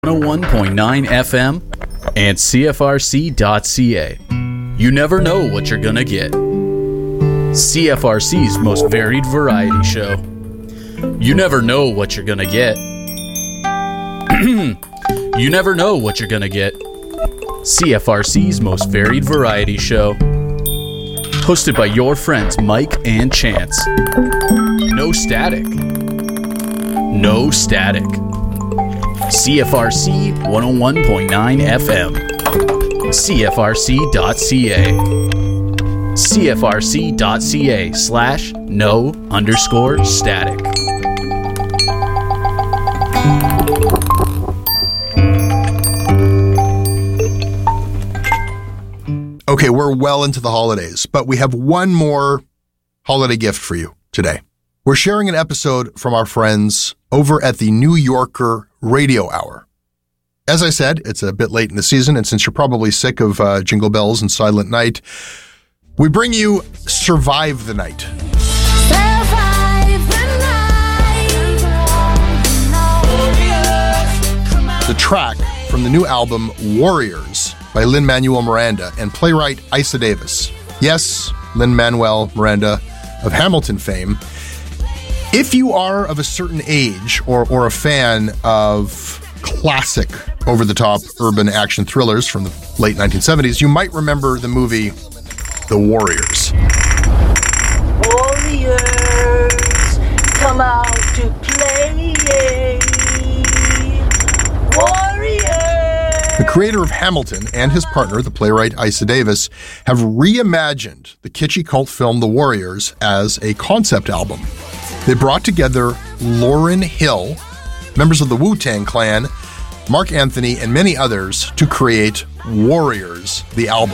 101.9 FM and CFRC.ca. You never know what you're gonna get. CFRC's most varied variety show. You never know what you're gonna get. You never know what you're gonna get. CFRC's most varied variety show. Hosted by your friends Mike and Chance. No static. No static. CFRC 101.9 FM. CFRC.ca. CFRC.ca/no_static. Okay, we're well into the holidays, but we have one more holiday gift for you today. We're sharing an episode from our friends over at the New Yorker Radio Hour. As I said, it's a bit late in the season, and since you're probably sick of Jingle Bells and Silent Night, we bring you Survive the Night. Survive the night. The track from the new album Warriors by Lin-Manuel Miranda and playwright Isa Davis. Yes, Lin-Manuel Miranda of Hamilton fame. If you are of a certain age or a fan of classic over-the-top urban action thrillers from the late 1970s, you might remember the movie The Warriors. Warriors, come out to play. Warriors. The creator of Hamilton and his partner, the playwright Isa Davis, have reimagined the kitschy cult film The Warriors as a concept album. They brought together Lauryn Hill, members of the Wu-Tang Clan, Mark Anthony, and many others to create Warriors, the album.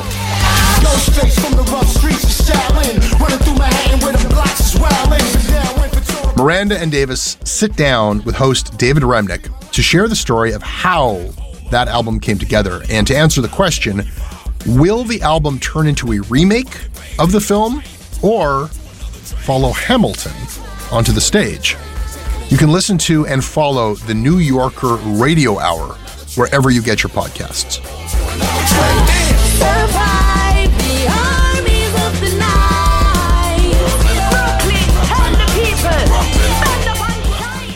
Miranda and Davis sit down with host David Remnick to share the story of how that album came together and to answer the question, will the album turn into a remake of the film or follow Hamilton onto the stage? You can listen to and follow the New Yorker Radio Hour wherever you get your podcasts. Survive the armies of the night. Brooklyn, help the people. Stand up and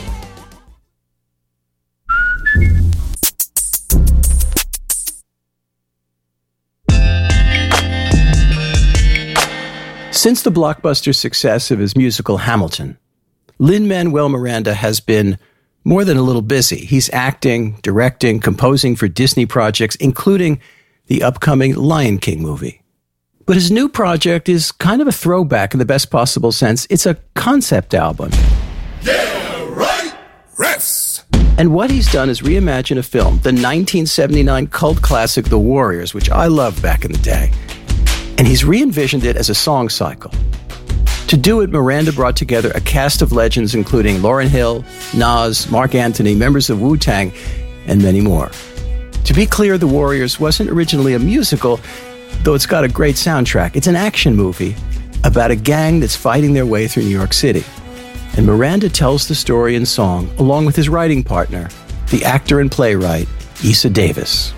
shine. Since the blockbuster success of his musical Hamilton, Lin-Manuel Miranda has been more than a little busy. He's acting, directing, composing for Disney projects, including the upcoming Lion King movie. But his new project is kind of a throwback in the best possible sense. It's a concept album. Yeah, right! Refs! And what he's done is reimagine a film, the 1979 cult classic The Warriors, which I loved back in the day. And he's re-envisioned it as a song cycle. To do it, Miranda brought together a cast of legends including Lauryn Hill, Nas, Mark Anthony, members of Wu-Tang, and many more. To be clear, The Warriors wasn't originally a musical, though it's got a great soundtrack. It's an action movie about a gang that's fighting their way through New York City. And Miranda tells the story in song, along with his writing partner, the actor and playwright, Isa Davis.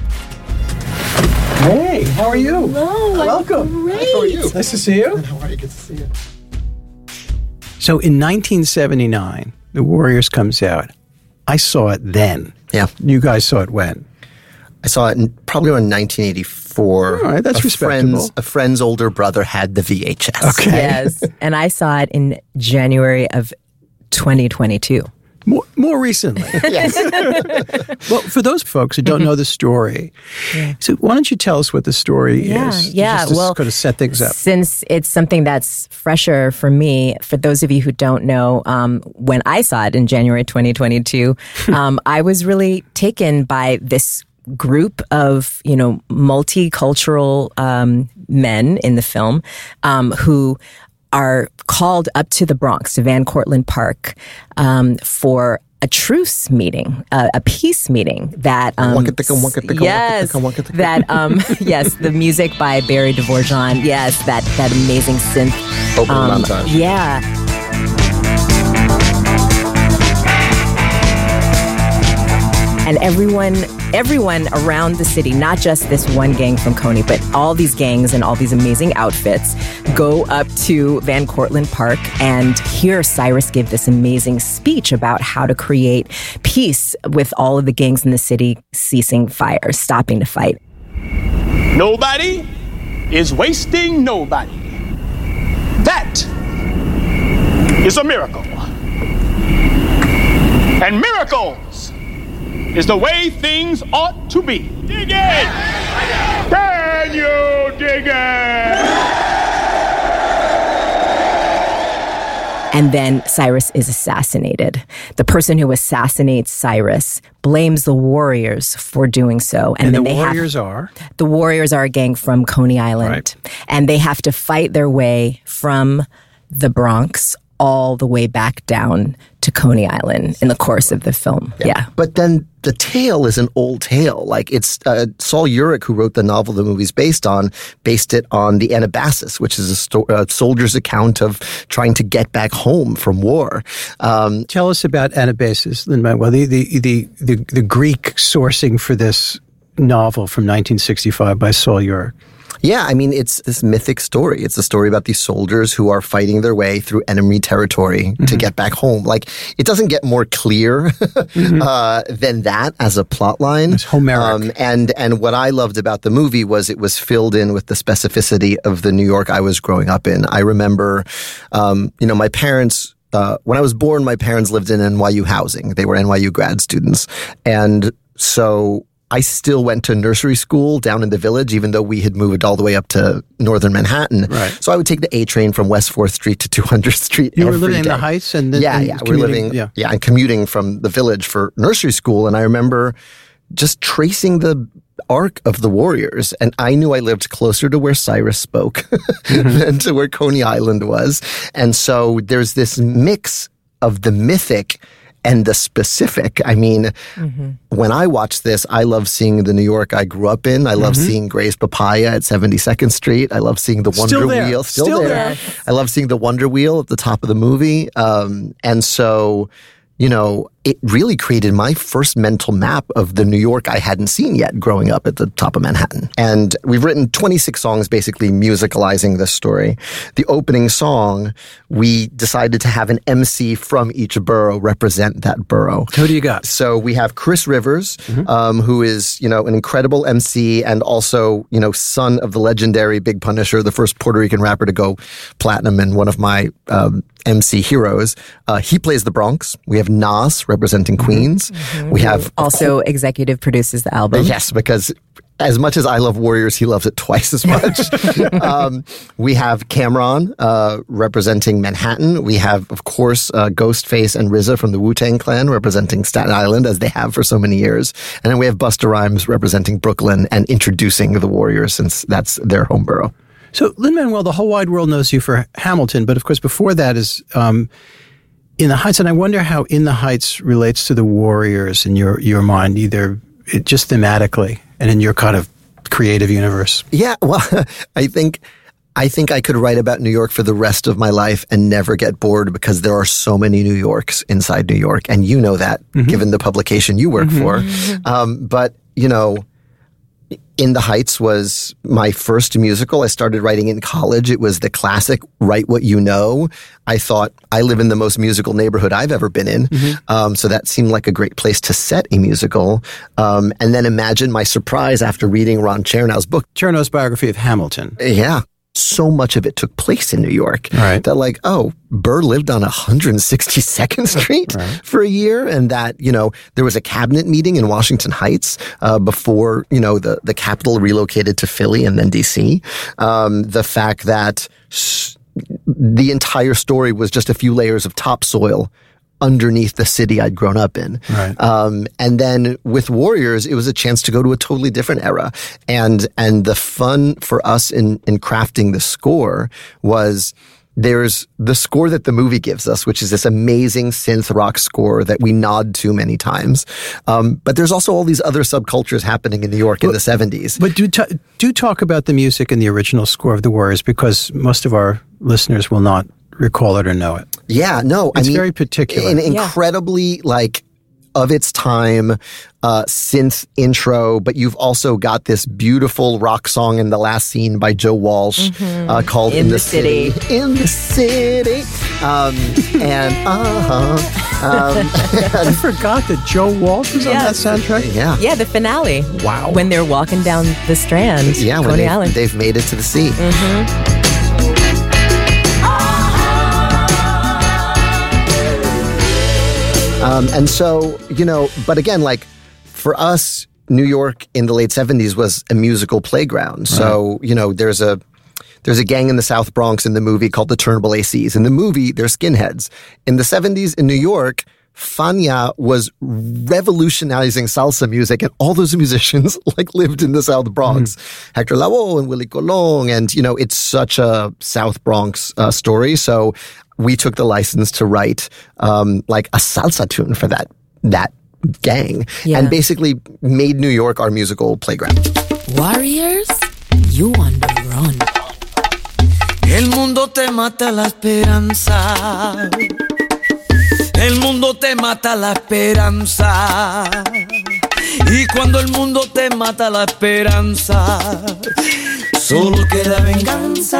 Hey, how are you? Hello, welcome. Great. How are you? Nice to see you. How are you? Good to see you. So in 1979, The Warriors comes out. I saw it then. Yeah. You guys saw it when? I saw it probably around 1984. All right, that's respectable. A friend's older brother had the VHS. Okay. Yes, and I saw it in January of 2022. More recently. Yes. Well, for those folks who don't know the story, so why don't you tell us what the story is? Yeah, Just to well, kind of set things up. Since it's something that's fresher for me, for those of you who don't know, when I saw it in January 2022, I was really taken by this group of, multicultural men in the film who are called up to the Bronx, to Van Cortlandt Park, for a truce meeting, a peace meeting that, yes, the music by Barry Dvorjan, yes, that amazing synth. Yeah. And everyone around the city, not just this one gang from Coney, but all these gangs and all these amazing outfits go up to Van Cortlandt Park and hear Cyrus give this amazing speech about how to create peace with all of the gangs in the city ceasing fire, stopping to fight. Nobody is wasting nobody. That is a miracle. And miracles is the way things ought to be. Dig it! Can you dig it? And then Cyrus is assassinated. The person who assassinates Cyrus blames the Warriors for doing so. And then the Warriors are? The Warriors are a gang from Coney Island. Right. And they have to fight their way from the Bronx all the way back down to Coney Island in the course of the film. Yeah. But then the tale is an old tale. Like it's Saul Urich, who wrote the novel the movie's based it on the Anabasis, which is a soldier's account of trying to get back home from war. Tell us about Anabasis, Lin-Manuel, the Greek sourcing for this novel from 1965 by Saul Urich. Yeah, I mean, it's this mythic story. It's a story about these soldiers who are fighting their way through enemy territory to get back home. Like, it doesn't get more clear than that as a plot line. It's Homeric. And what I loved about the movie was it was filled in with the specificity of the New York I was growing up in. I remember, my parents, when I was born, my parents lived in NYU housing. They were NYU grad students. And so I still went to nursery school down in the Village, even though we had moved all the way up to northern Manhattan. Right. So I would take the A train from West 4th Street to 200th Street You were every living in day. the Heights? And then We're living, and commuting from the Village for nursery school. And I remember just tracing the arc of the Warriors. And I knew I lived closer to where Cyrus spoke than to where Coney Island was. And so there's this mix of the mythic and the specific. I mean, when I watch this, I love seeing the New York I grew up in. I love seeing Gray's Papaya at 72nd Street. I love seeing the Wonder Wheel. Still there. I love seeing the Wonder Wheel at the top of the movie. And so, it really created my first mental map of the New York I hadn't seen yet growing up at the top of Manhattan. And we've written 26 songs basically musicalizing this story. The opening song, we decided to have an MC from each borough represent that borough. Who do you got? So we have Chris Rivers, who is, an incredible MC and also, son of the legendary Big Punisher, the first Puerto Rican rapper to go platinum and one of my MC heroes. He plays the Bronx. We have Nas representing Queens. We have Also executive produces the album. Yes, because as much as I love Warriors, he loves it twice as much. We have Cameron representing Manhattan. We have, of course, Ghostface and RZA from the Wu-Tang Clan representing Staten Island, as they have for so many years. And then we have Busta Rhymes representing Brooklyn and introducing the Warriors, since that's their home borough. So, Lin-Manuel, the whole wide world knows you for Hamilton, but of course before that is In the Heights, and I wonder how In the Heights relates to the Warriors in your mind, either just thematically and in your kind of creative universe. Yeah, well, I think I could write about New York for the rest of my life and never get bored, because there are so many New Yorks inside New York, and you know that, given the publication you work for. But, In the Heights was my first musical. I started writing in college. It was the classic Write What You Know. I thought, I live in the most musical neighborhood I've ever been in. So that seemed like a great place to set a musical. And then imagine my surprise after reading Ron Chernow's book. Chernow's biography of Hamilton. Yeah. So much of it took place in New York. Right. That Burr lived on 162nd Street for a year, and that, there was a cabinet meeting in Washington Heights before, the capital relocated to Philly and then D.C. The fact that the entire story was just a few layers of topsoil underneath the city I'd grown up in. Right. And then with Warriors, it was a chance to go to a totally different era. And the fun for us in crafting the score was, there's the score that the movie gives us, which is this amazing synth rock score that we nod to many times. But there's also all these other subcultures happening in New York in the 70s. But do talk about the music in the original score of The Warriors, because most of our listeners will not recall it or know it. Yeah, no, it's very particular. An incredibly of its time synth intro, but you've also got this beautiful rock song in the last scene by Joe Walsh called In the City. In the City. I forgot that Joe Walsh was on that soundtrack. Yeah. Yeah, the finale. Wow. When they're walking down the Strand, Yeah, Coney when Island. they've made it to the sea. And so, but again, like for us, New York in the late 70s was a musical playground. So, there's a gang in the South Bronx in the movie called the Turnbull ACs. In the movie, they're skinheads. In the 70s in New York, Fania was revolutionizing salsa music, and all those musicians lived in the South Bronx. Hector Lavoe and Willie Colon, and it's such a South Bronx story. So we took the license to write a salsa tune for that gang, and basically made New York our musical playground. Warriors, you on the run. El mundo te mata la esperanza. El mundo te mata la esperanza. Y cuando el mundo te mata la esperanza, solo queda venganza.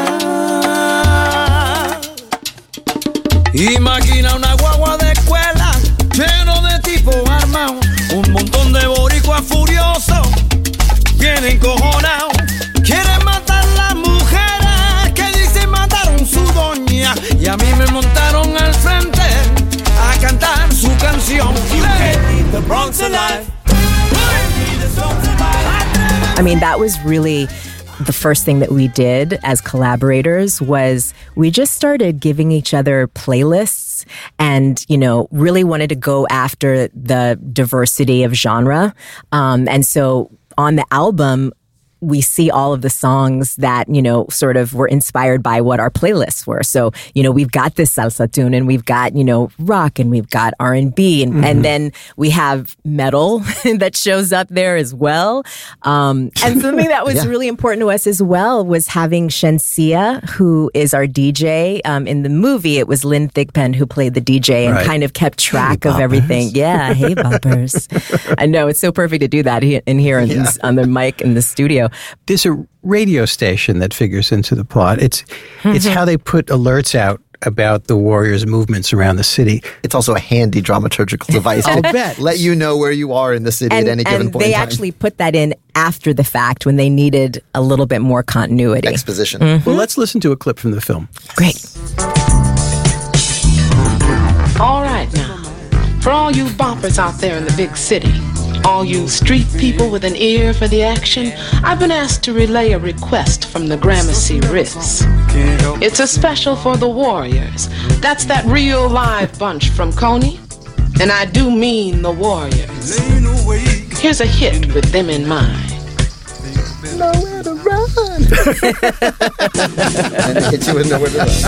Imagina una guagua de escuela lleno de tipos armados, un montón de boricuas furiosos, bien encojonados. Quieren matar las mujeres que dicen mataron su doña, y a mí me montaron al frente a cantar su canción. Leave the Bronx alive. I mean, that was really the first thing that we did as collaborators. Was we just started giving each other playlists and, really wanted to go after the diversity of genre. And so on the album, we see all of the songs that, sort of were inspired by what our playlists were. So, we've got this salsa tune, and we've got, rock, and we've got R&B, and then we have metal that shows up there as well. And something that was really important to us as well was having Shensia, who is our DJ. In the movie, it was Lynn Thigpen who played the DJ and kind of kept track of everything. Yeah, hey, boppers. I know, it's so perfect to do that in here on the mic in the studio. There's a radio station that figures into the plot. It's how they put alerts out about the Warriors' movements around the city. It's also a handy dramaturgical device to let you know where you are in the city at any given point in they time. actually put that in after the fact when they needed a little bit more continuity. Exposition. Well, let's listen to a clip from the film. Great. All right now, for all you boppers out there in the big city, all you street people with an ear for the action, I've been asked to relay a request from the Gramercy Riffs. It's a special for the Warriors. That's that real live bunch from Coney, and I do mean the Warriors. Here's a hit with them in mind. Nowhere to run. And it hits you with Nowhere to Run.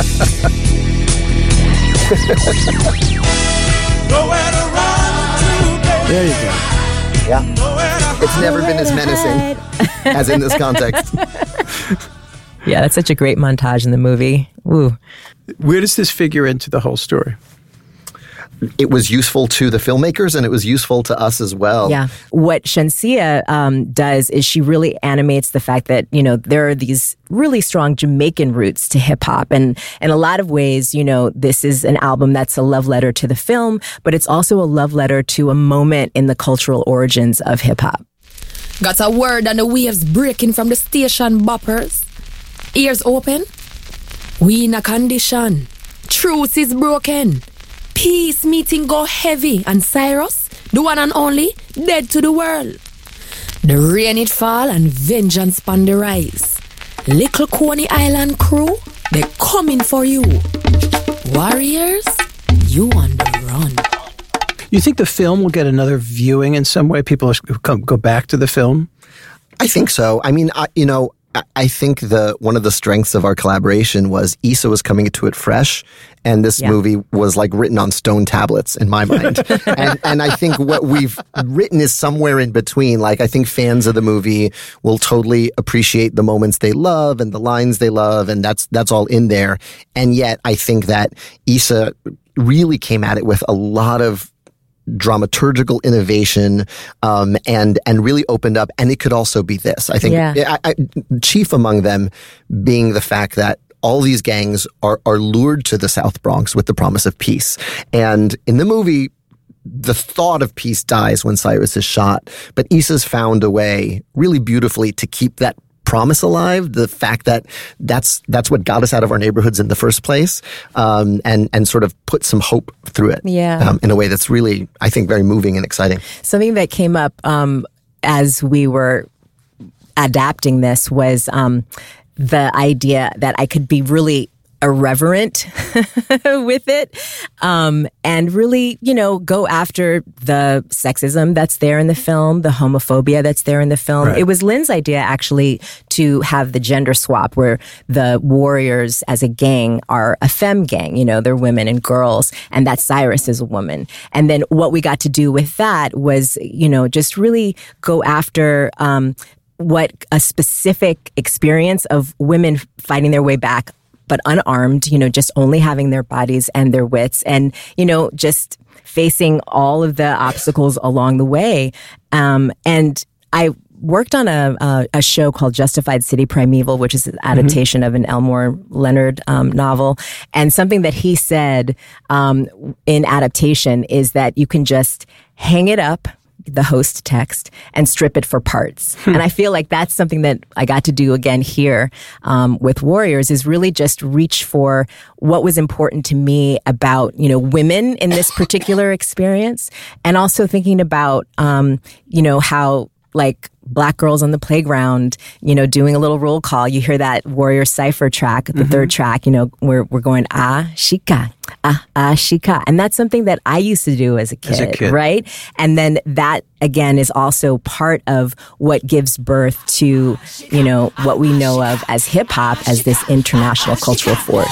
Nowhere to run today. There you go. Yeah. It's never been as menacing as in this context. Yeah, that's such a great montage in the movie. Woo. Where does this figure into the whole story? It was useful to the filmmakers, and it was useful to us as well. Yeah. What Shensia does is she really animates the fact that, there are these really strong Jamaican roots to hip hop. And in a lot of ways, this is an album that's a love letter to the film, but it's also a love letter to a moment in the cultural origins of hip hop. Got a word and the waves breaking from the station, boppers. Ears open. We in a condition. Truth is broken. Peace meeting go heavy, and Cyrus, the one and only, dead to the world. The rain it fall and vengeance pon the rise. Little Coney Island crew, they coming for you. Warriors, you on the run. You think the film will get another viewing in some way? People go back to the film? I think so. I mean, I think one of the strengths of our collaboration was Issa was coming to it fresh, and this movie was written on stone tablets in my mind. and I think what we've written is somewhere in between. I think fans of the movie will totally appreciate the moments they love and the lines they love, and that's all in there. And yet I think that Issa really came at it with a lot of dramaturgical innovation, and really opened up. And it could also be this. I think chief among them being the fact that all these gangs are lured to the South Bronx with the promise of peace. And in the movie, the thought of peace dies when Cyrus is shot, but Issa's found a way really beautifully to keep that promise alive, the fact that that's what got us out of our neighborhoods in the first place, and sort of put some hope through it in a way that's really, I think, very moving and exciting. Something that came up as we were adapting this was the idea that I could be really irreverent with it, and really, go after the sexism that's there in the film, the homophobia that's there in the film. Right. It was Lynn's idea, actually, to have the gender swap where the warriors as a gang are a femme gang, they're women and girls, and that Cyrus is a woman. And then what we got to do with that was, just really go after what a specific experience of women fighting their way back, but unarmed, just only having their bodies and their wits, and, just facing all of the obstacles along the way. And I worked on a show called Justified City Primeval, which is an adaptation of an Elmore Leonard novel. And something that he said in adaptation is that you can just hang it up, the host text, and strip it for parts. And I feel like that's something that I got to do again here with Warriors, is really just reach for what was important to me about, women in this particular experience, and also thinking about, how, like, Black girls on the playground, doing a little roll call. You hear that Warrior Cypher track, the third track, we're going, shika, shika. And that's something that I used to do as a kid, right? And then that, again, is also part of what gives birth to, what we know of as hip hop, as this international cultural force.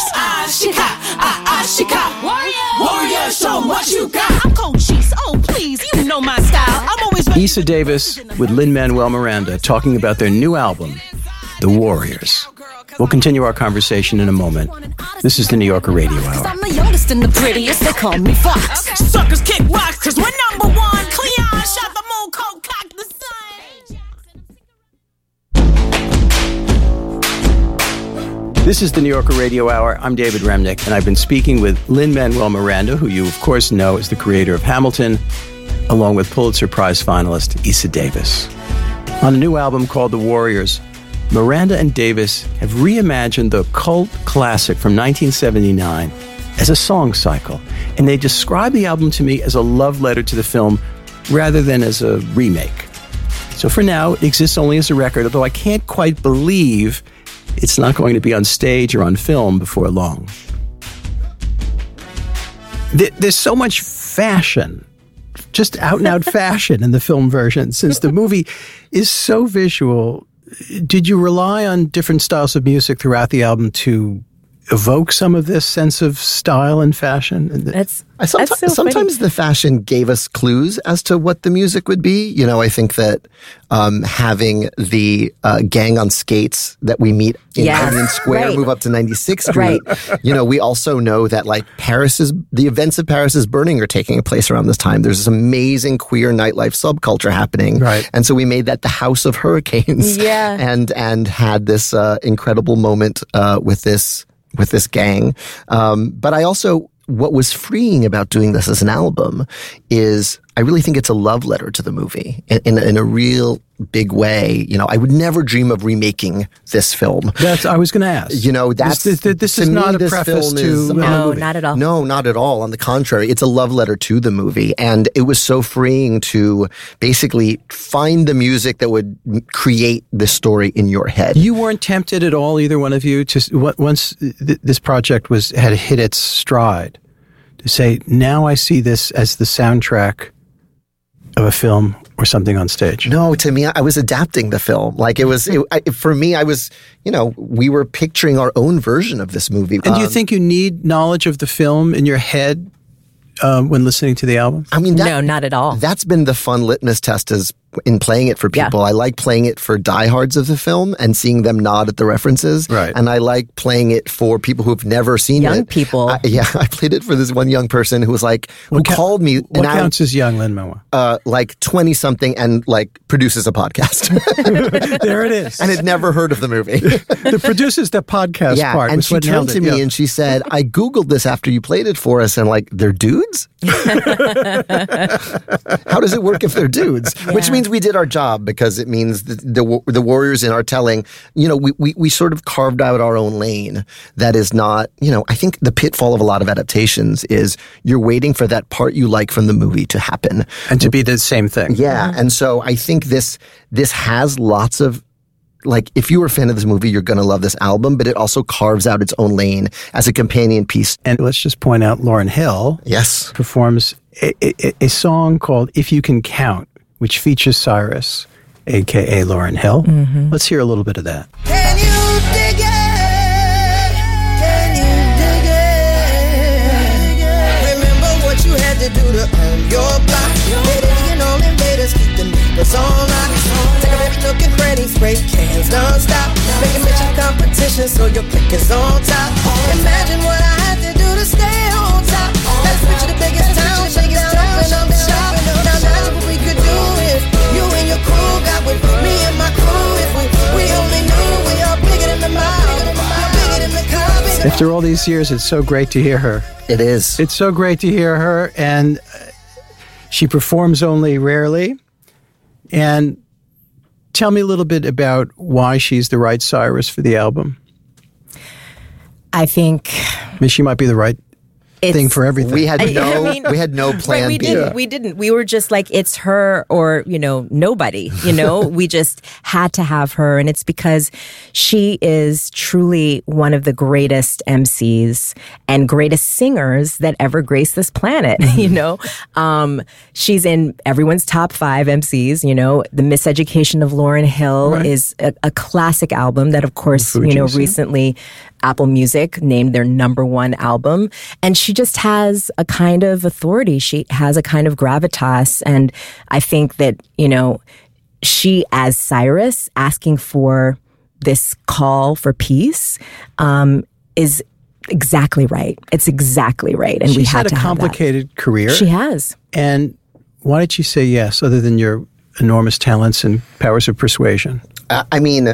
Warrior, show what you got. I'm Cochise. Oh, please, you know my style. I'm always ready. Issa Davis with Lin-Manuel Miranda talking about their new album, The Warriors. We'll continue our conversation in a moment. This is the New Yorker Radio Hour. I'm the youngest and the prettiest. They call me Fox. Suckers kick rocks, cause we're number one. Cleon shot the moon, cold cock the sun. This is the New Yorker Radio Hour. I'm David Remnick, and I've been speaking with Lin-Manuel Miranda, who you, of course, know as the creator of Hamilton, along with Pulitzer Prize finalist Issa Davis. On a new album called The Warriors, Miranda and Davis have reimagined the cult classic from 1979 as a song cycle, and they describe the album to me as a love letter to the film rather than as a remake. So for now, it exists only as a record, although I can't quite believe it's not going to be on stage or on film before long. There's so much fashion, just out-and-out fashion in the film version. Since the movie is so visual, did you rely on different styles of music throughout the album to evoke some of this sense of style and fashion? Sometimes the fashion gave us clues as to what the music would be. I think that having the gang on skates that we meet in Union Square move up to 96th Street. We also know that the events of Paris is Burning are taking place around this time. There's this amazing queer nightlife subculture happening. Right. And so we made that the House of Hurricanes. Yeah. And had this incredible moment with this gang. But I also, what was freeing about doing this as an album is I really think it's a love letter to the movie in a real big way. I would never dream of remaking this film. I was going to ask. This is not a preface to... No, not at all. No, not at all. On the contrary, it's a love letter to the movie. And it was so freeing to basically find the music that would create the story in your head. You weren't tempted at all, either one of you, to once this project had hit its stride, to say, now I see this as the soundtrack of a film or something on stage? No, to me, I was adapting the film. For me, I was, we were picturing our own version of this movie. And do you think you need knowledge of the film in your head when listening to the album? No, not at all. That's been the fun litmus test as in playing it for people. I like playing it for diehards of the film and seeing them nod at the references. Right. And I like playing it for people who've never seen it. Young people. I played it for this one young person who was like, who called me. What counts as young, Lin-Manuel? Like 20-something and like produces a podcast. There it is. And had never heard of the movie. The produces the podcast part. And was she what nailed turned to it. me and she said, I Googled this after you played it for us and like, they're dudes? How does it work if they're dudes? Yeah. Which means we did our job, because it means the warriors in our telling, you know, we sort of carved out our own lane. That is not, you know, I think the pitfall of a lot of adaptations is you're waiting for that part you like from the movie to happen. And to be the same thing. Yeah. And so I think this has lots of, like, if you were a fan of this movie, you're going to love this album, but it also carves out its own lane as a companion piece. And let's just point out Lauryn Hill performs a song called If You Can Count, which features Cyrus, a.k.a. Lauryn Hill. Mm-hmm. Let's hear a little bit of that. Can you dig it? Can you dig it? Remember what you had to do to earn your block. Canadian all invaders keep the neighbors on lock. Take a baby look and cranny, spray cans non-stop. Making mission competition so your click is on top. Imagine what I had to do to stay on top. Let's picture the biggest town, shake it down, open up shop. Now imagine what we could do if you and your crew got with me and my crew. If we only knew we are bigger than the mob, bigger than the cops. After all these years, it's so great to hear her. It is. It's so great to hear her, and she performs only rarely. And tell me a little bit about why she's the right Cyrus for the album. I think... I mean, she might be the right thing for everything. We had no plan we B. didn't. We were just like, it's her or, you know, nobody, you know. We just had to have her. And it's because she is truly one of the greatest MCs and greatest singers that ever graced this planet, you know. She's in everyone's top 5 MCs, you know. The Miseducation of Lauryn Hill is a classic album that, of course, you know, recently Apple Music named their #1 album. And she just has a kind of authority. She has a kind of gravitas. And I think that, you know, she, as Cyrus, asking for this call for peace, is exactly right. It's exactly right. And She's we had a to complicated have career. She has. And why did she say yes, other than your enormous talents and powers of persuasion? I mean,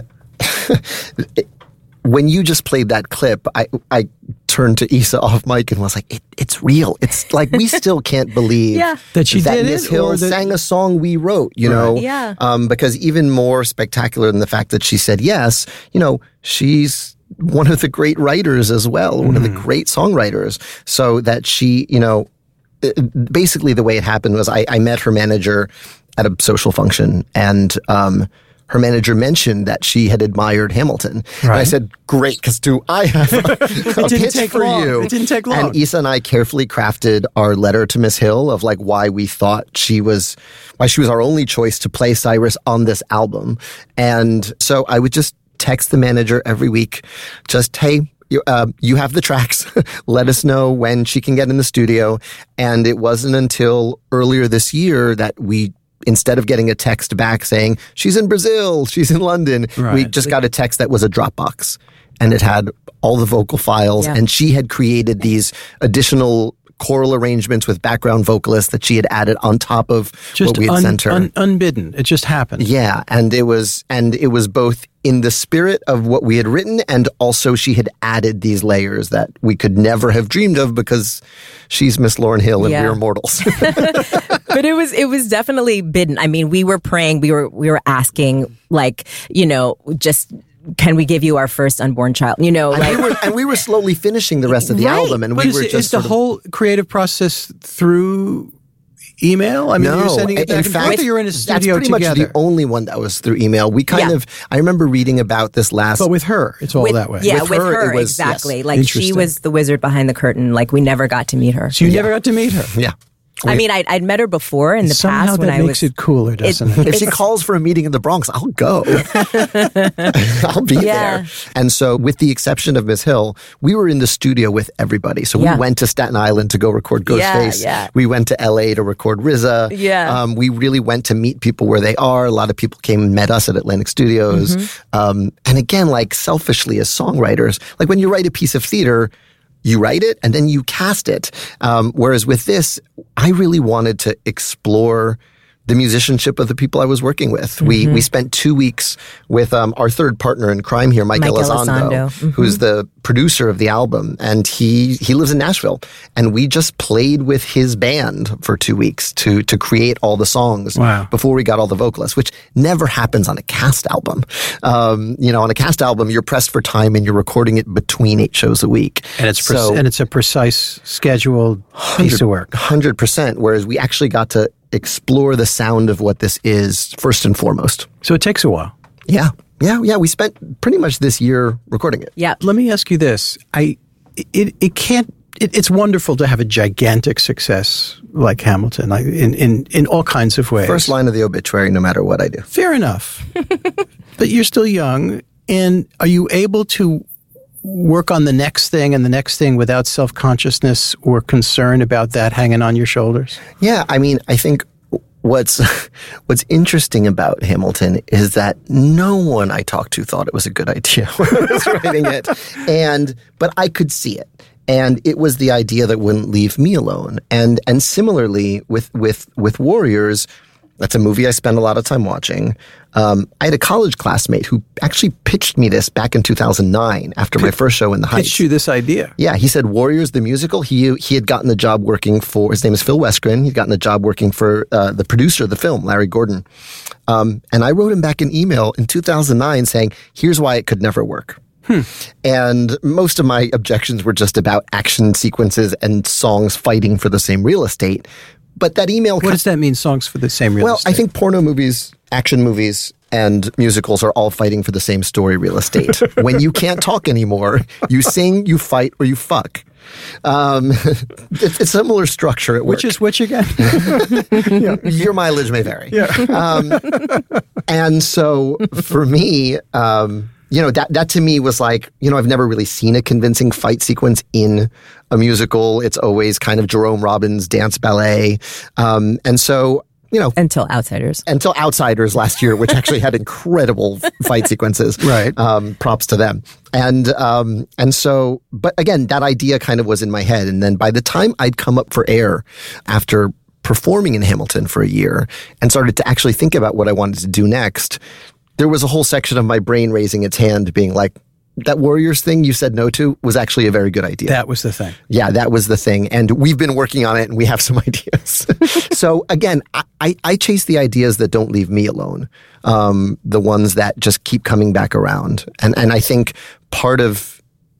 when you just played that clip, I turned to Issa off mic and was like, it's real. It's like, we still can't believe that she did Miss it, Hill or sang a song we wrote, you know? Yeah. Because even more spectacular than the fact that she said yes, you know, she's one of the great writers as well, one of the great songwriters. So that she, you know, basically the way it happened was I met her manager at a social function, and her manager mentioned that she had admired Hamilton. And I said, great, because I have a pitch for you. It didn't take long. And Issa and I carefully crafted our letter to Miss Hill of like why we thought she was our only choice to play Cyrus on this album. And so I would just text the manager every week, just, hey, you have the tracks. Let us know when she can get in the studio. And it wasn't until earlier this year that we, instead of getting a text back saying, she's in Brazil, she's in London, we just got a text that was a Dropbox. And it had all the vocal files. And she had created these additional choral arrangements with background vocalists that she had added on top of what we had sent her. Unbidden. It just happened. Yeah. And it was both in the spirit of what we had written, and also she had added these layers that we could never have dreamed of because she's Miss Lauryn Hill and we're mortals. But it was definitely bidden. I mean, we were praying, we were asking, like, you know, just, can we give you our first unborn child? You know, and we were slowly finishing the rest of the album, and but we were just is the whole creative process through email? I mean, you're sending it back and forth, or you're in a studio that's pretty together? much the only one that was through email. We kind of, I remember reading about this last... But with her, it's all that way. Yeah, with her, it was, exactly. Yes. Like, she was the wizard behind the curtain. Like, we never got to meet her. So you never got to meet her? Yeah. I mean, I'd met her before in the Somehow past when that I makes was. it cooler, doesn't it? If she calls for a meeting in the Bronx, I'll go. I'll be there. And so, with the exception of Ms. Hill, we were in the studio with everybody. So we went to Staten Island to go record Ghostface. Yeah. We went to LA to record RZA. Yeah. We really went to meet people where they are. A lot of people came and met us at Atlantic Studios. And again, like selfishly as songwriters, like when you write a piece of theater, you write it and then you cast it. Whereas with this, I really wanted to explore the musicianship of the people I was working with. We spent 2 weeks with our third partner in crime here, Mike Elizondo, who's the producer of the album. And he lives in Nashville. And we just played with his band for 2 weeks to create all the songs before we got all the vocalists, which never happens on a cast album. On a cast album, you're pressed for time and you're recording it between 8 shows a week. And it's a precise scheduled piece of work. 100%. Whereas we actually got to explore the sound of what this is first and foremost. So it takes a while. Yeah. We spent pretty much this year recording it. Yeah. Let me ask you this. It's wonderful to have a gigantic success like Hamilton, like in all kinds of ways. First line of the obituary, no matter what I do. Fair enough. But you're still young. And are you able to work on the next thing and the next thing without self-consciousness or concern about that hanging on your shoulders? Yeah, I mean, I think what's interesting about Hamilton is that no one I talked to thought it was a good idea when I was writing it. But I could see it. And it was the idea that wouldn't leave me alone. And similarly with Warriors, that's a movie I spend a lot of time watching. I had a college classmate who actually pitched me this back in 2009 after my first show in the Heights. Pitched you this idea? Yeah, he said Warriors the musical. He had gotten the job working for, his name is Phil Westgren. He'd gotten the job working for the producer of the film, Larry Gordon. And I wrote him back an email in 2009 saying, here's why it could never work. And most of my objections were just about action sequences and songs fighting for the same real estate. But that email... What does that mean, songs for the same real estate? Well, I think porno movies, action movies, and musicals are all fighting for the same story real estate. When you can't talk anymore, you sing, you fight, or you fuck. It's a similar structure at work. Which is which again? Your mileage may vary. Yeah. And so for me... that to me was like, I've never really seen a convincing fight sequence in a musical. It's always kind of Jerome Robbins dance ballet. And so, Until Outsiders. Until Outsiders last year, which actually had incredible fight sequences. Right. Props to them. And so, but again, that idea kind of was in my head. And then by the time I'd come up for air after performing in Hamilton for a year and started to actually think about what I wanted to do next, there was a whole section of my brain raising its hand being like, that Warriors thing you said no to was actually a very good idea. That was the thing. Yeah, that was the thing. And we've been working on it and we have some ideas. So again, I chase the ideas that don't leave me alone. The ones that just keep coming back around. And I think part of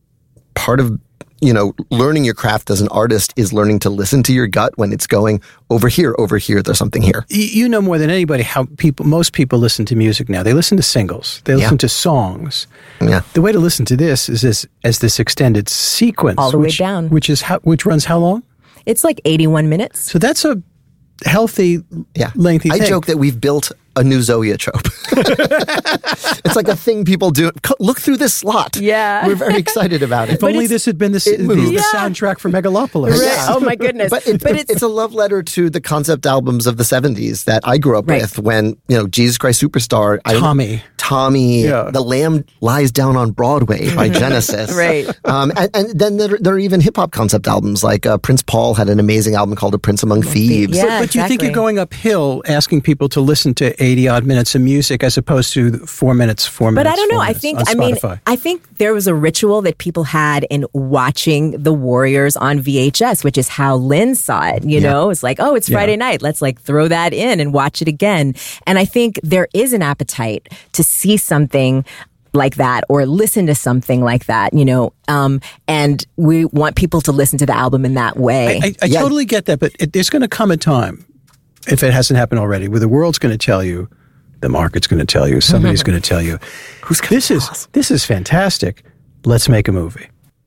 learning your craft as an artist is learning to listen to your gut when it's going over here, there's something here. You know more than anybody how most people listen to music now. They listen to singles. They listen to songs. Yeah. The way to listen to this is as this extended sequence. All the way down. Which runs how long? It's like 81 minutes. So that's a healthy, lengthy thing. I joke that we've built a new Zoetrope. It's like a thing people do. Look through this slot. Yeah. We're very excited about it. If only this had been the soundtrack for Megalopolis. Right. Yeah. Oh my goodness. But it's a love letter to the concept albums of the 70s that I grew up with when, Jesus Christ Superstar. Tommy. Yeah. The Lamb Lies Down on Broadway by Genesis. Right. And then there are even hip-hop concept albums like Prince Paul had an amazing album called A Prince Among Thieves. Yeah, but you think you're going uphill asking people to listen to 80-odd minutes of music as opposed to 4 minutes. But I don't know. I think there was a ritual that people had in watching the Warriors on VHS, which is how Lynn saw it. It's like, it's Friday night. Let's throw that in and watch it again. And I think there is an appetite to see something like that or listen to something like that, and we want people to listen to the album in that way. I totally get that, but there's going to come a time, if it hasn't happened already, where the world's going to tell you, the market's going to tell you, somebody's going to tell you, this is fantastic. Let's make a movie.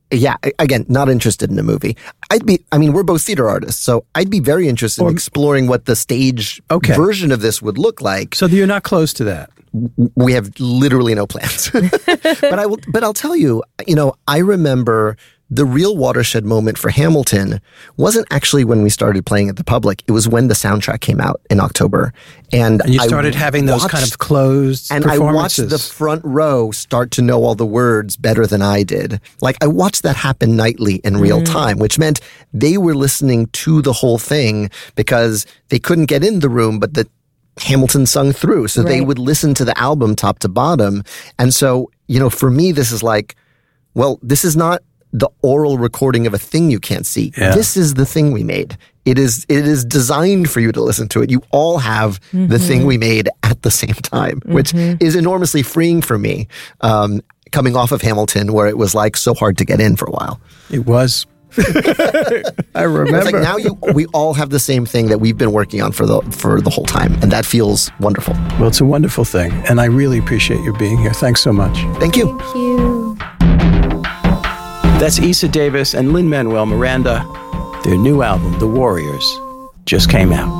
again, not interested in a movie. We're both theater artists, so I'd be very interested in exploring what the stage version of this would look like. So you're not close to that? We have literally no plans. But I'll tell you, I remember the real watershed moment for Hamilton wasn't actually when we started playing at the Public. It was when the soundtrack came out in October. And you started having those kind of closed performances. I watched the front row start to know all the words better than I did. Like, I watched that happen nightly in real time, which meant they were listening to the whole thing because they couldn't get in the room, but the Hamilton sung through. So they would listen to the album top to bottom. And so, for me, this is like, well, this is not the oral recording of a thing you can't see. Yeah. This is the thing we made. It is designed for you to listen to it. You all have the thing we made at the same time, which is enormously freeing for me, coming off of Hamilton, where it was like so hard to get in for a while. It was. I remember. It's like now we all have the same thing that we've been working on for the whole time, and that feels wonderful. Well, it's a wonderful thing, and I really appreciate you being here. Thanks so much. Thank you. Thank you. That's Issa Davis and Lin-Manuel Miranda. Their new album, The Warriors, just came out.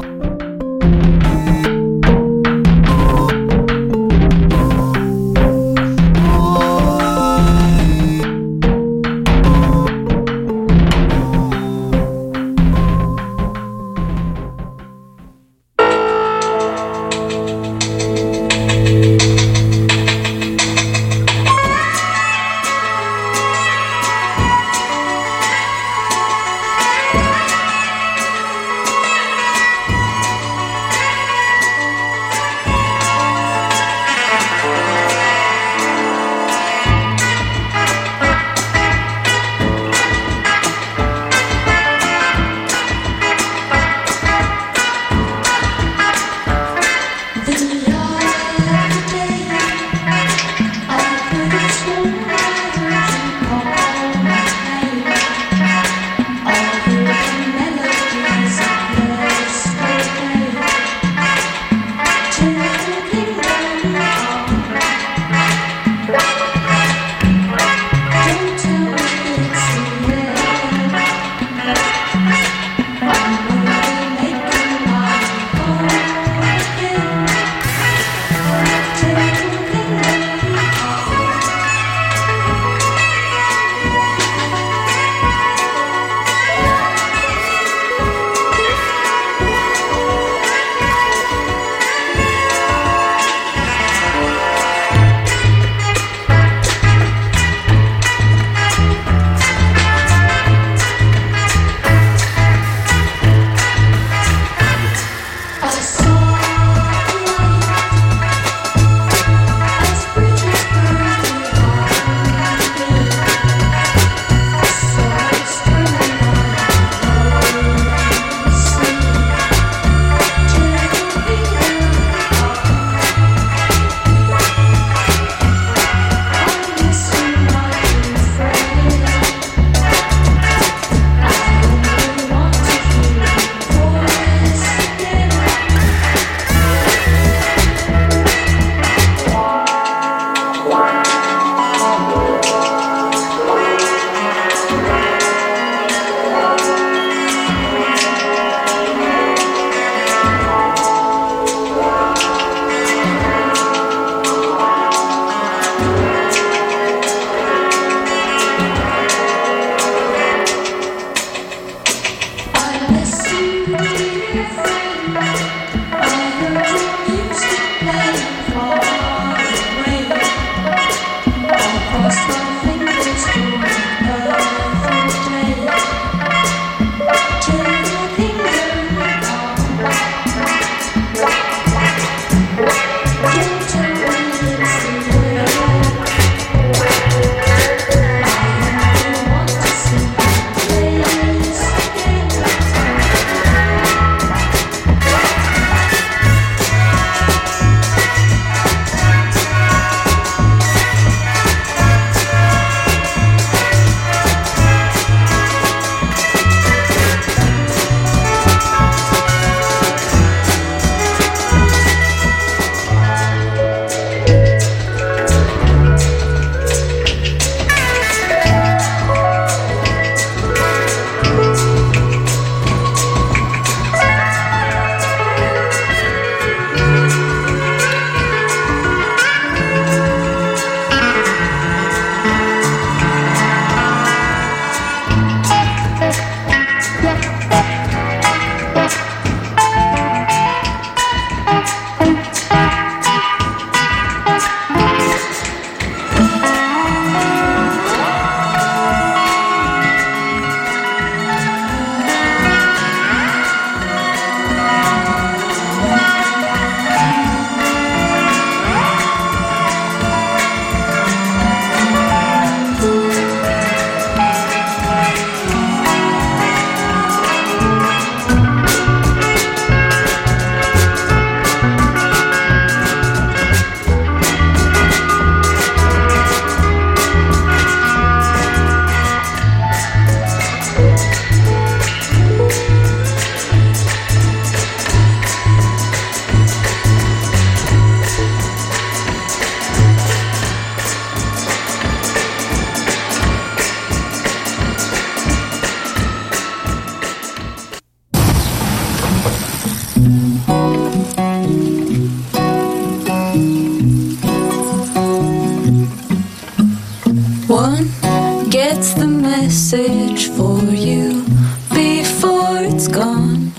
What's the message for you before it's gone?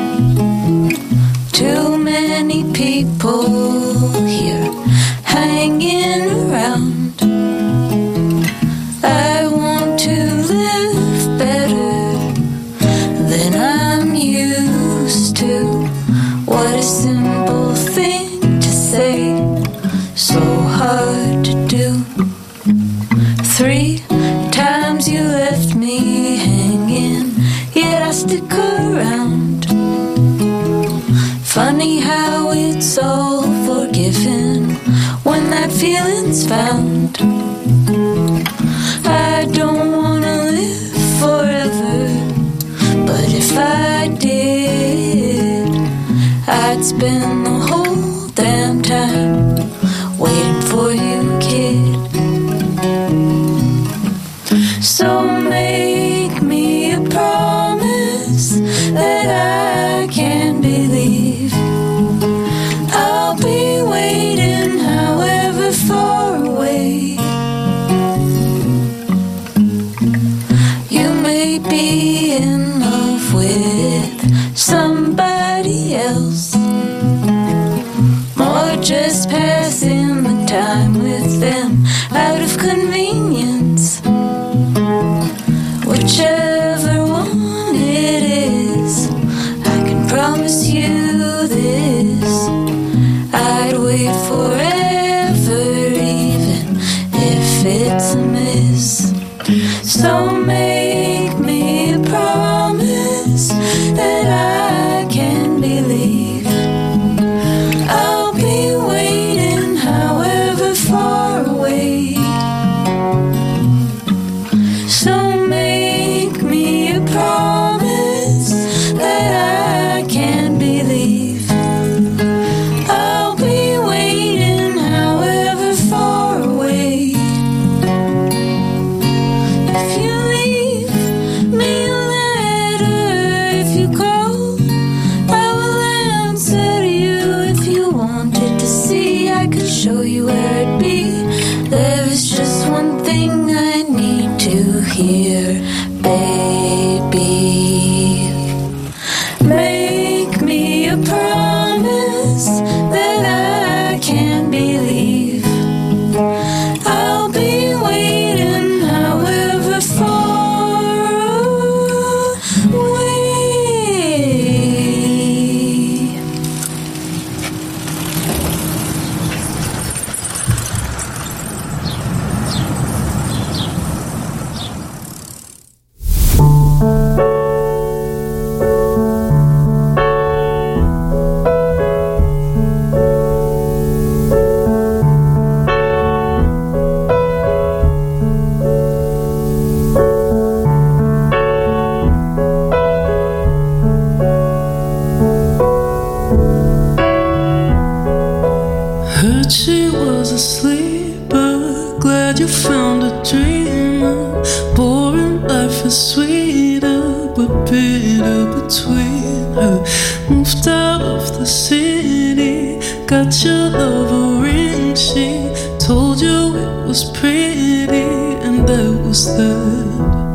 Too many people here hanging around. I want to live better than I'm used to. What a simple thing to say, so hard to do. 3 times you left me hanging, yet I stick around. Funny how it's all forgiven when that feeling's found. I don't wanna live forever, but if I did, I'd spend the whole damn time waiting for you, kid. So make me a promise that I can believe. I'll be waiting however far away. You may be in love with somebody else, or just passing the time with them out of convenience. Whichever one it is, I can promise you this: I'd wait forever, even if it's a miss. So make me a promise that I can believe. I'll be waiting however far away. So make me a promise that I can believe. I'll be waiting however far away. If you leave me a letter, if you call, I will answer you. If you wanted to see, I could show you where it'd be. There is just one thing I need to hear, baby. Make me a promise that I can believe. I'll be waiting however far away. Heard she was asleep, but glad you found a dreamer. Boring life is sweeter, but bitter between her. Moved out of the city, got your love a ring. She told you it was pretty, and that was that.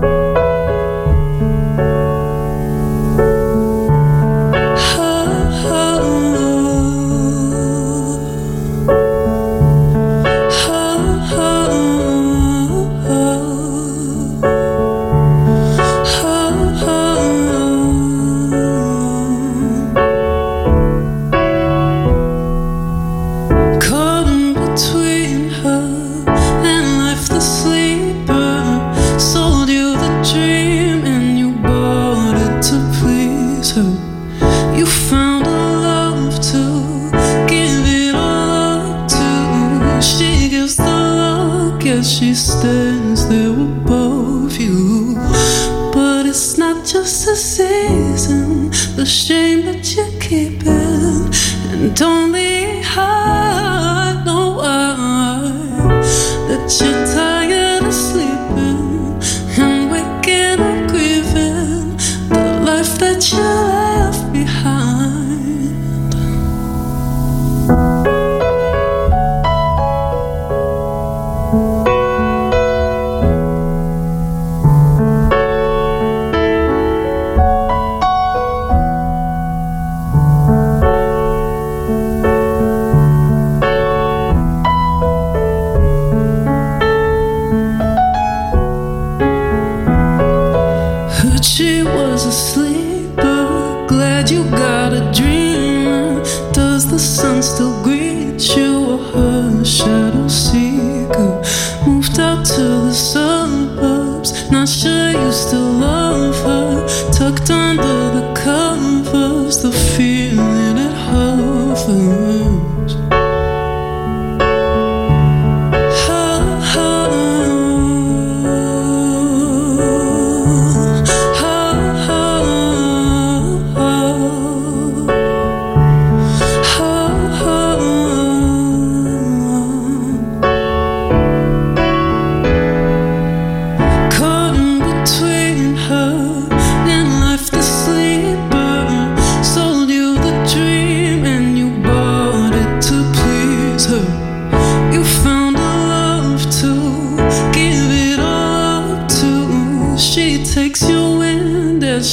Caught in between her and life, the sleeper. Sold you the dream and you bought it to please her. You found a love to give it all up to. She gives the look as she stands there above you. But it's not just a season, the shame that you're keeping, and only I know why. That you're tired of sleeping and waking up grieving the life that you left behind.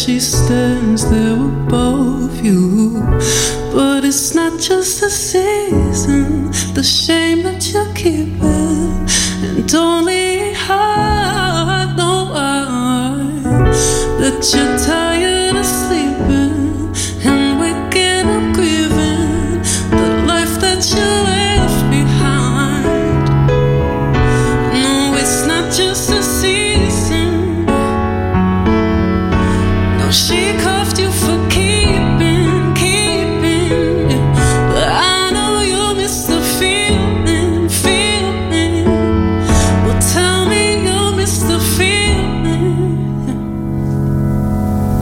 she stands there above you. But it's not just the season, the shame that you're keeping, and only I know that you're tired of sleeping and waking up grieving the life that you left behind. No, it's not just a season. No, she cuffed you for keeping, but I know you miss the feeling. Well, tell me you miss the feeling.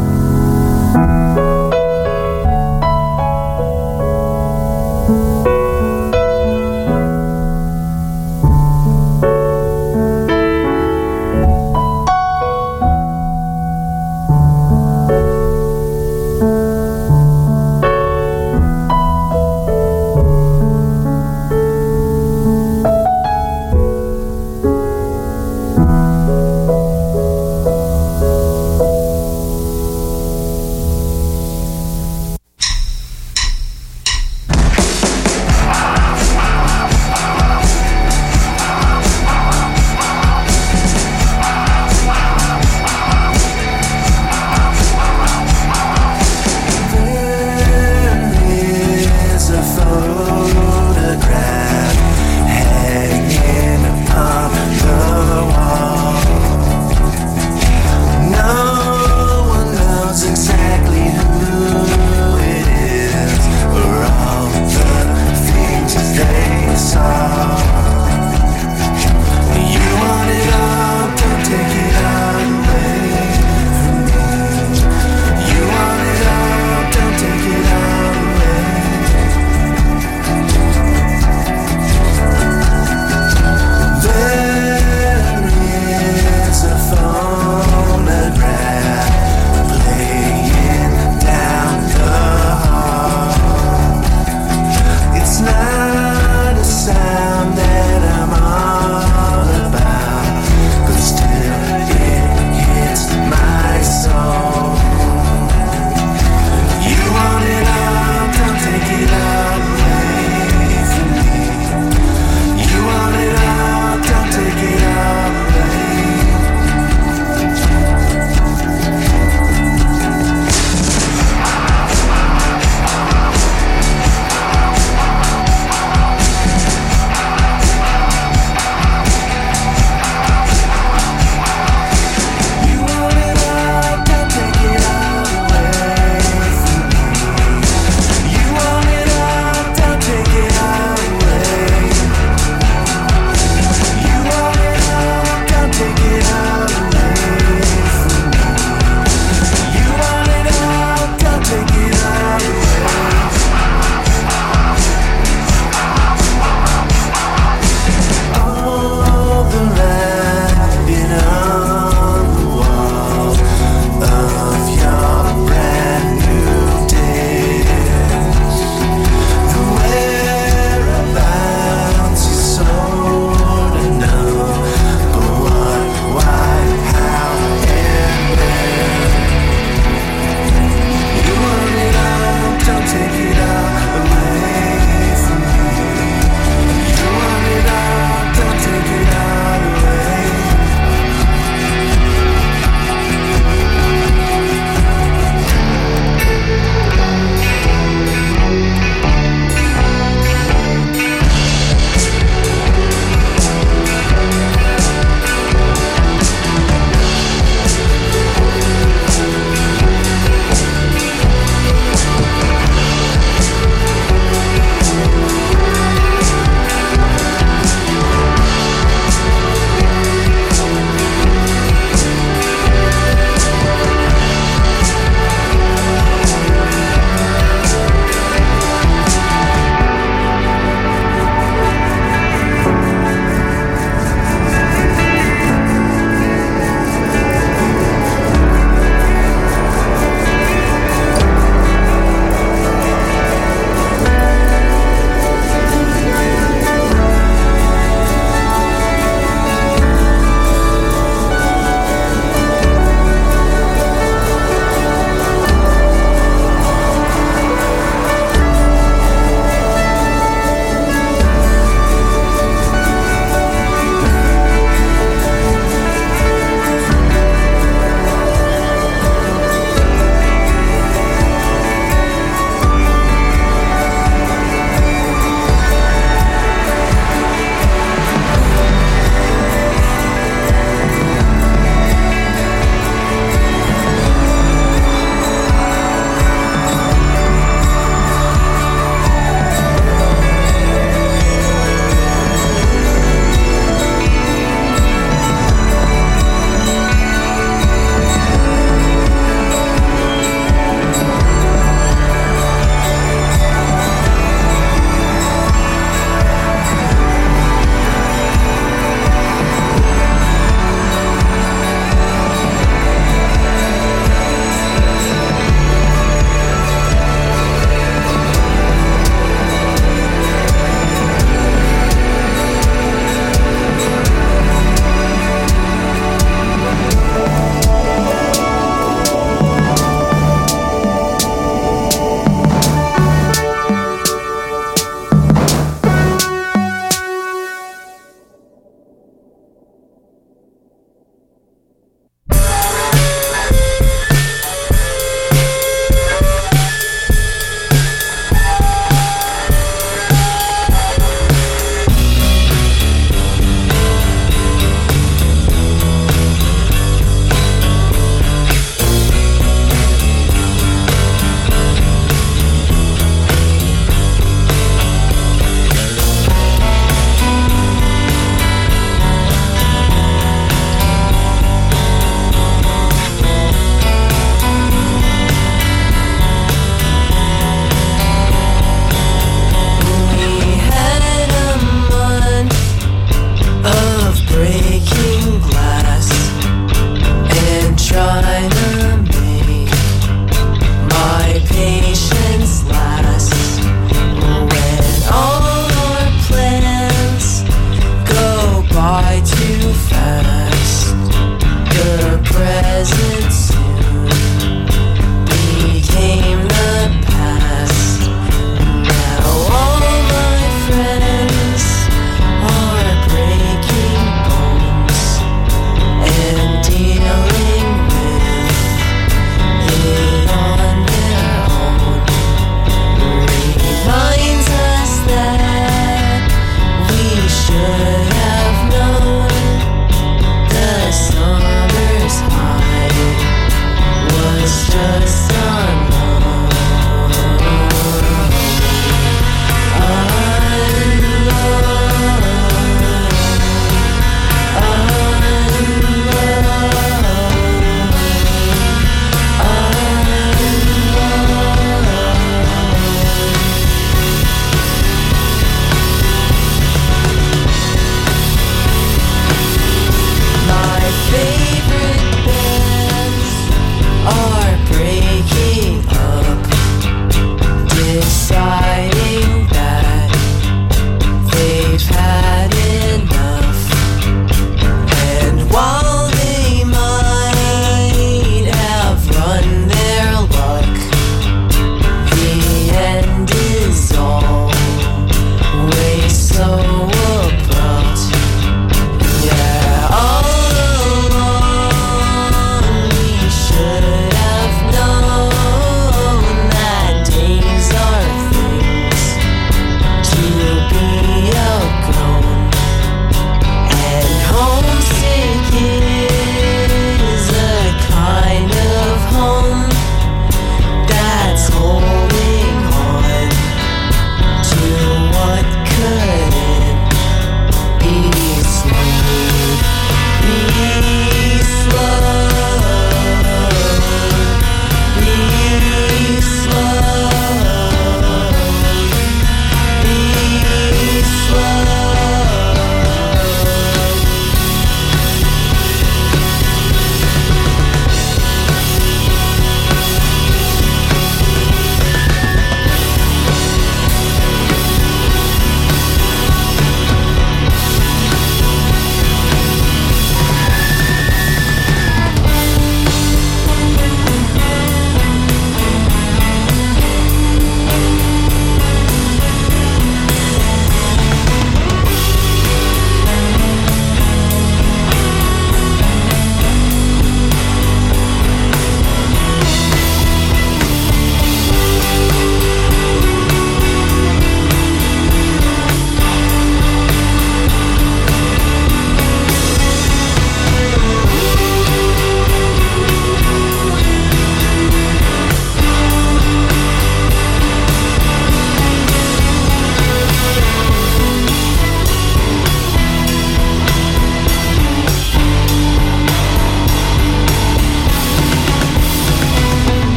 night.